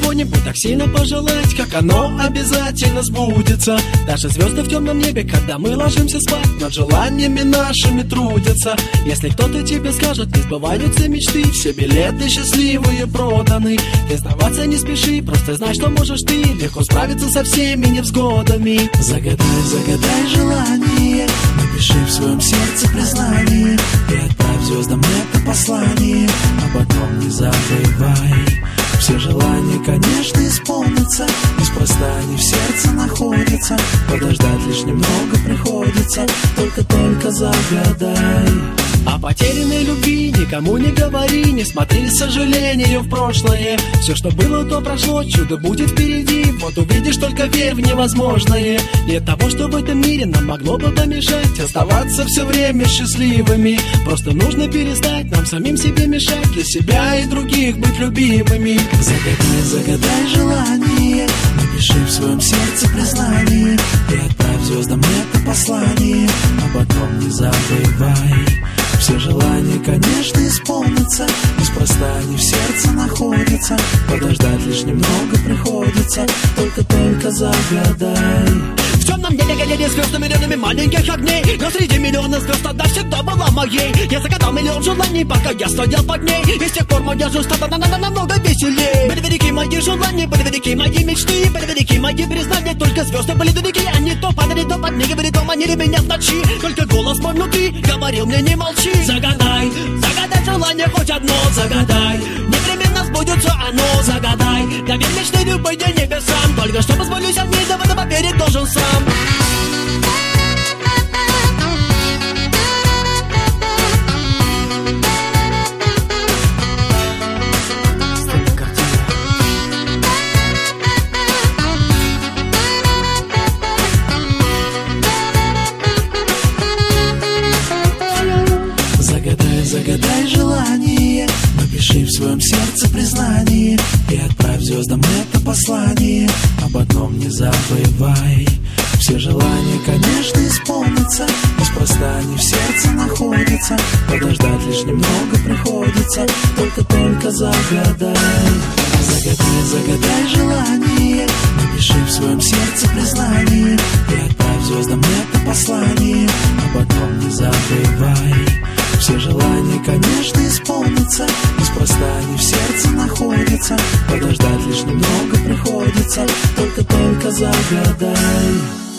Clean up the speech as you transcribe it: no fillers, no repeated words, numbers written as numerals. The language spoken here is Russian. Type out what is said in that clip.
чего-нибудь так сильно пожелать, как оно обязательно сбудется. Даже звезды в темном небе, когда мы ложимся спать, над желаниями нашими трудятся. Если кто-то тебе скажет, не сбываются мечты, все билеты счастливые проданы, ты сдаваться не спеши, просто знай, что можешь ты легко справиться со всеми невзгодами. Загадай, загадай желание, напиши в своем сердце признание и отправь звездам это послание, а потом не забывай. Все желания, конечно, исполнятся, неспроста они в сердце находятся. Подождать лишь немного приходится, только загадай. О потерянной любви никому не говори, не смотри с сожалением в прошлое. Все, что было, то прошло, чудо будет впереди. Вот увидишь, только верь в невозможное. Нет того, что в этом мире нам могло бы помешать оставаться все время счастливыми. Просто нужно перестать нам самим себе мешать, для себя и других быть любимыми. Загадай, загадай желание, напиши в своем сердце признание и отправь звездам это послание, а потом не забывай. Все желания, конечно, исполнятся, неспроста они в сердце находятся. Подождать лишь немного приходится, только загадай. В темном небе горели звезды миллионами маленьких огней, но среди миллиона звезд одна всегда была моей. Я загадал миллион желаний, пока я стоял под ней, и с тех пор моя жизнь стала намного веселей. Были велики мои желания, были велики мои мечты, были велики мои признания, только звезды были далеки. Они то падали, то подмигивали, то манили меня в ночи. Только голос мой внутри говорил мне: не молчи. Загадай, загадай желание хоть одно, загадай, непременно сбудется оно. Загадай, доверь мечты любые небесам, только что позволю себе в это поверить должен сам. Загадай, загадай желание, напиши в своем сердце признание и отправь звездам это послание, а потом не забывай. Все желания, конечно, исполнятся, неспроста они в сердце находятся. Подождать лишь немного приходится, только загадай. Загадай, загадай желание, напиши в своем сердце признание и отправь звездам это послание, а потом не забывай. Все желания, конечно, исполнятся, неспроста они в сердце находятся. Подождать лишь немного приходится, только загадай.